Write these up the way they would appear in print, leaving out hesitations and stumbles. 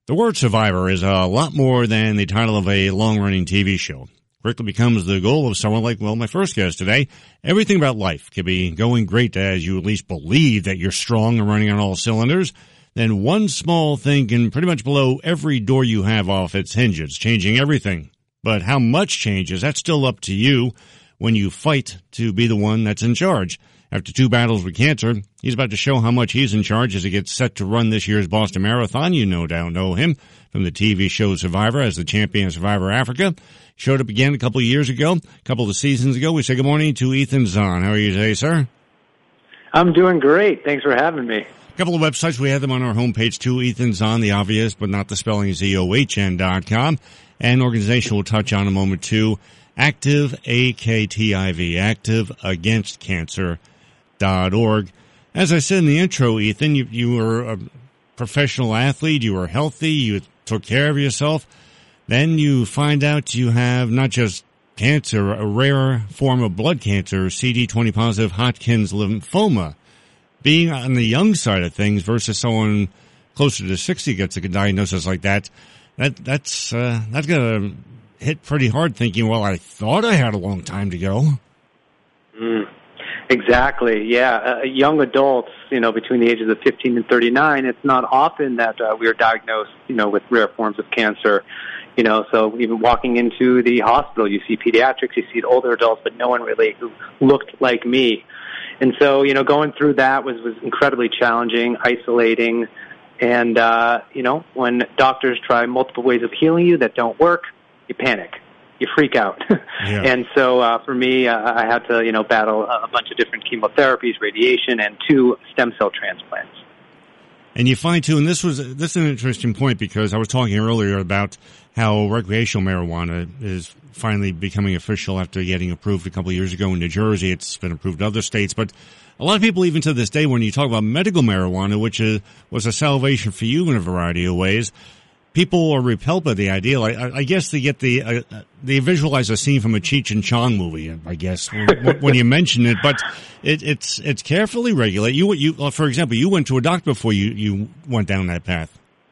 The word Survivor is a lot more than the title of a long-running TV show. Quickly becomes the goal of someone like, my first guest today. Everything about life can be going great as you at least believe that you're strong and running on all cylinders. Then one small thing can pretty much blow every door you have off its hinges, changing everything. But how much changes, that's still up to you when you fight to be the one that's in charge. After 2 battles with cancer, he's about to show how much he's in charge as he gets set to run this year's Boston Marathon. You no doubt know him from the TV show Survivor as the champion of Survivor Africa. Showed up again a couple of years ago, a couple of seasons ago. We say good morning to Ethan Zohn. How are you today, sir? I'm doing great. Thanks for having me. A couple of websites. We have them on our homepage too. Ethan Zohn, the obvious, but not the spelling, ZOHN.com. And organization we'll touch on in a moment too. Active, AKTIV, activeagainstcancer.org. As I said in the intro, Ethan, you were a professional athlete. You were healthy. You took care of yourself. Then you find out you have not just cancer, a rare form of blood cancer, CD20 positive Hodgkin's lymphoma. Being on the young side of things versus someone closer to 60 gets a diagnosis like that's gonna hit pretty hard. Thinking, I thought I had a long time to go. Exactly. Yeah, young adults, between the ages of 15 and 39, it's not often that we are diagnosed, with rare forms of cancer. So even walking into the hospital, you see pediatrics, you see older adults, but no one really who looked like me. And so, going through that was incredibly challenging, isolating. And, when doctors try multiple ways of healing you that don't work, you panic. You freak out. Yeah. And so for me, I had to, battle a bunch of different chemotherapies, radiation, and 2 stem cell transplants. And you find, too, and this is an interesting point because I was talking earlier about how recreational marijuana is finally becoming official after getting approved a couple of years ago in New Jersey. It's been approved in other states. But a lot of people, even to this day, when you talk about medical marijuana, which was a salvation for you in a variety of ways, people are repelled by the idea. I guess they get they visualize a scene from a Cheech and Chong movie, I guess, when you mention it. But it's carefully regulated. You, for example, you went to a doctor before you went down that path.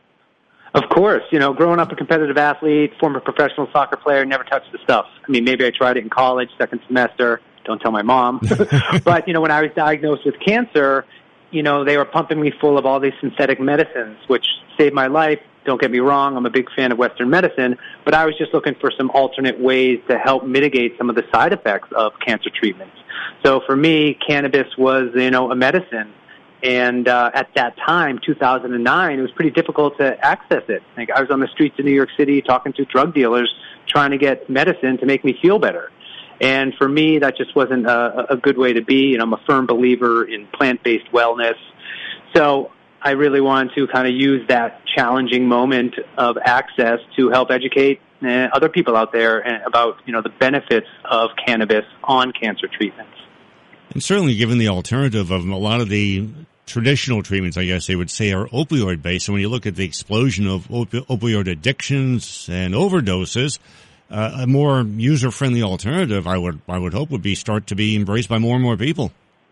Of course, growing up a competitive athlete, former professional soccer player, never touched the stuff. I mean, maybe I tried it in college, second semester. Don't tell my mom. But, when I was diagnosed with cancer, they were pumping me full of all these synthetic medicines, which saved my life. Don't get me wrong, I'm a big fan of Western medicine, but I was just looking for some alternate ways to help mitigate some of the side effects of cancer treatments. So for me, cannabis was, a medicine. And at that time, 2009, it was pretty difficult to access it. Like, I was on the streets of New York City talking to drug dealers trying to get medicine to make me feel better. And for me, that just wasn't a good way to be. I'm a firm believer in plant-based wellness. So I really wanted to kind of use that challenging moment of access to help educate other people out there about, the benefits of cannabis on cancer treatments. And certainly given the alternative of a lot of the traditional treatments, I guess they would say, are opioid-based. And when you look at the explosion of opioid addictions and overdoses, a more user-friendly alternative, I would hope, would start to be embraced by more and more people.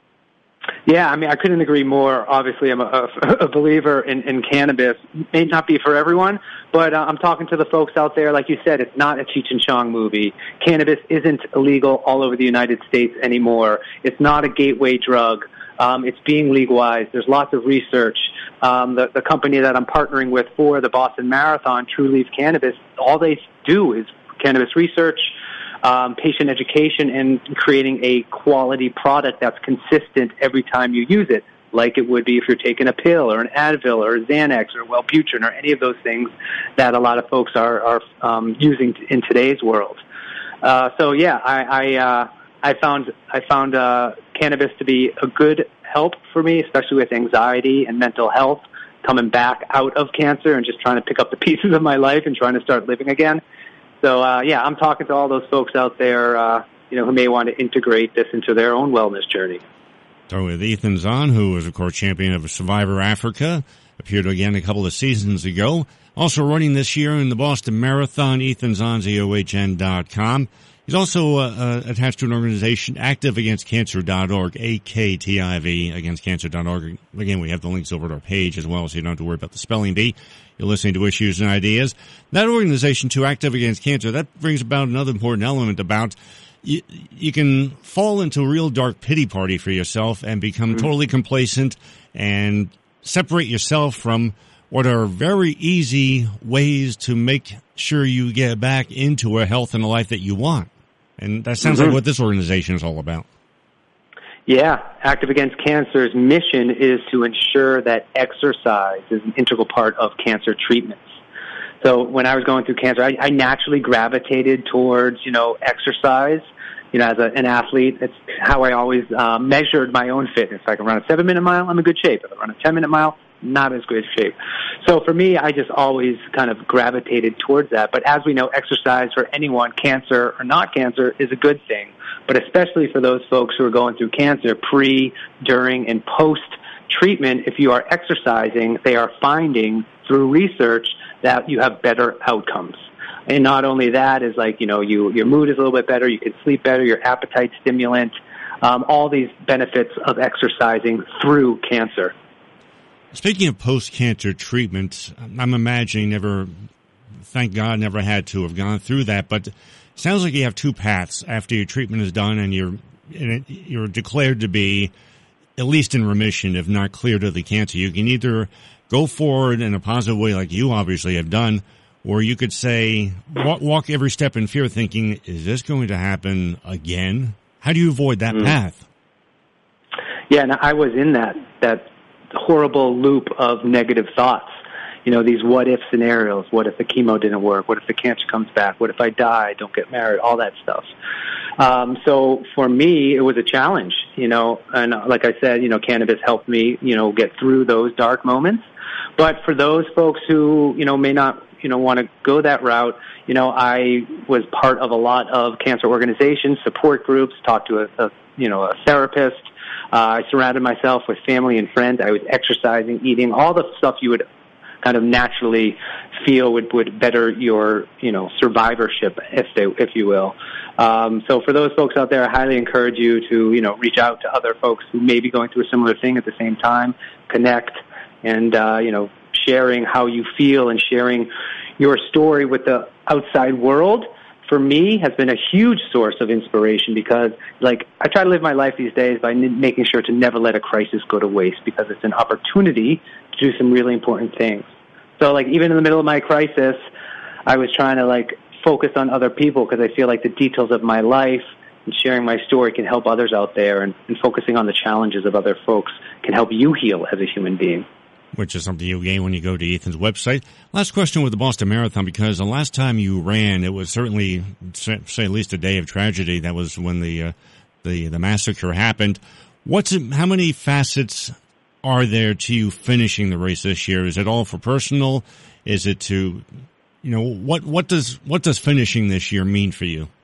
Yeah, I mean, I couldn't agree more. Obviously, I'm a believer in cannabis. May not be for everyone, but I'm talking to the folks out there. Like you said, it's not a Cheech and Chong movie. Cannabis isn't illegal all over the United States anymore. It's not a gateway drug. It's being legalized. There's lots of research. The company that I'm partnering with for the Boston Marathon, True Leaf Cannabis, all they do is cannabis research, patient education, and creating a quality product that's consistent every time you use it, like it would be if you're taking a pill or an Advil or a Xanax or Wellbutrin or any of those things that a lot of folks are using in today's world. I found cannabis to be a good help for me, especially with anxiety and mental health, coming back out of cancer and just trying to pick up the pieces of my life and trying to start living again. So, I'm talking to all those folks out there, who may want to integrate this into their own wellness journey. Talking with Ethan Zohn, who is, of course, champion of Survivor Africa, appeared again a couple of seasons ago. Also running this year in the Boston Marathon, Ethan Zohn, ZOHN.com. He's also attached to an organization, activeagainstcancer.org, AKTIV, againstcancer.org. Again, we have the links over at our page as well, so you don't have to worry about the spelling bee. You're listening to Issues and Ideas. That organization, too, Active Against Cancer, that brings about another important element about you can fall into a real dark pity party for yourself and become totally complacent and separate yourself from what are very easy ways to make sure you get back into a health and a life that you want. And that sounds like what this organization is all about. Yeah, Active Against Cancer's mission is to ensure that exercise is an integral part of cancer treatments. So when I was going through cancer, I naturally gravitated towards, exercise. As an athlete, it's how I always measured my own fitness. If I can run a 7-minute mile, I'm in good shape. If I run a 10-minute mile, not as good shape. So for me, I just always kind of gravitated towards that. But as we know, exercise for anyone, cancer or not cancer, is a good thing. But especially for those folks who are going through cancer, pre, during, and post-treatment, if you are exercising, they are finding through research that you have better outcomes. And not only that is your mood is a little bit better, you can sleep better, your appetite stimulant, all these benefits of exercising through cancer. Speaking of post-cancer treatment, I'm imagining thank God, never had to have gone through that, but it sounds like you have two paths after your treatment is done and you're declared to be at least in remission, if not cleared of the cancer. You can either go forward in a positive way like you obviously have done, or you could say, walk every step in fear thinking, is this going to happen again? How do you avoid that path? Yeah, and I was in that horrible loop of negative thoughts. These what-if scenarios. What if the chemo didn't work? What if the cancer comes back? What if I die, don't get married, all that stuff. So for me, it was a challenge, and like I said, cannabis helped me, get through those dark moments. But for those folks who, may not, want to go that route, I was part of a lot of cancer organizations, support groups, talked to a therapist. I surrounded myself with family and friends. I was exercising, eating, all the stuff you would kind of naturally feel would better your, survivorship, if you will. So for those folks out there, I highly encourage you to, reach out to other folks who may be going through a similar thing at the same time, connect, and, sharing how you feel and sharing your story with the outside world, for me, has been a huge source of inspiration because, I try to live my life these days by making sure to never let a crisis go to waste because it's an opportunity to do some really important things. So, even in the middle of my crisis, I was trying to, focus on other people because I feel like the details of my life and sharing my story can help others out there, and focusing on the challenges of other folks can help you heal as a human being. Which is something you gain when you go to Ethan's website. Last question with the Boston Marathon, because the last time you ran, it was certainly, say at least a day of tragedy. That was when the massacre happened. How many facets are there to you finishing the race this year? Is it all for personal? Is it to, what does finishing this year mean for you?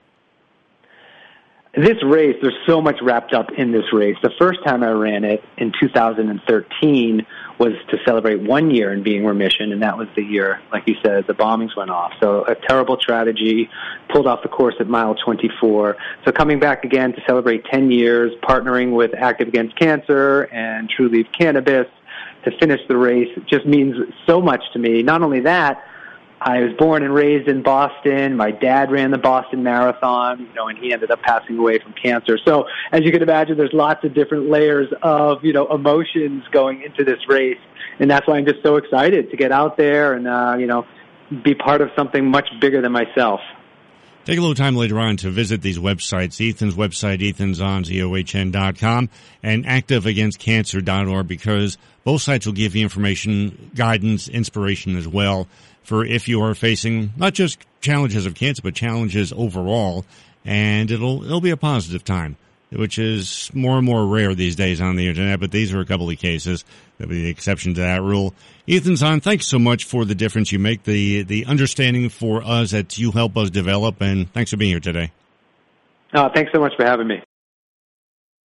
This race, there's so much wrapped up in this race. The first time I ran it in 2013 was to celebrate 1 year in being remission, and that was the year, like you said, the bombings went off. So a terrible tragedy, pulled off the course at mile 24. So coming back again to celebrate 10 years, partnering with Active Against Cancer and True Leaf Cannabis to finish the race just means so much to me. Not only that, I was born and raised in Boston. My dad ran the Boston Marathon, and he ended up passing away from cancer. So as you can imagine, there's lots of different layers of, emotions going into this race. And that's why I'm just so excited to get out there and, be part of something much bigger than myself. Take a little time later on to visit these websites, Ethan's website, ethansonzohn.com, and activeagainstcancer.org, because both sites will give you information, guidance, inspiration as well for if you are facing not just challenges of cancer, but challenges overall, and it'll be a positive time, which is more and more rare these days on the internet, but these are a couple of cases that would be the exception to that rule. Ethan Zohn, thanks so much for the difference you make, the understanding for us that you help us develop, and thanks for being here today. Thanks so much for having me.